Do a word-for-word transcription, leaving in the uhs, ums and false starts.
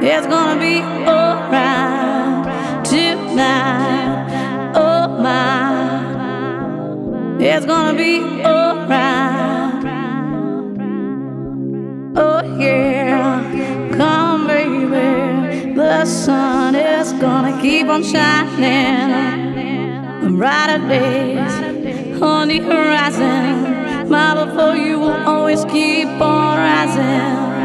It's gonna be alright tonight. Oh my, it's gonna be alright. Oh yeah, come baby, the sun is gonna keep on shining. Brighter days on the horizon. My love for you will always keep on rising.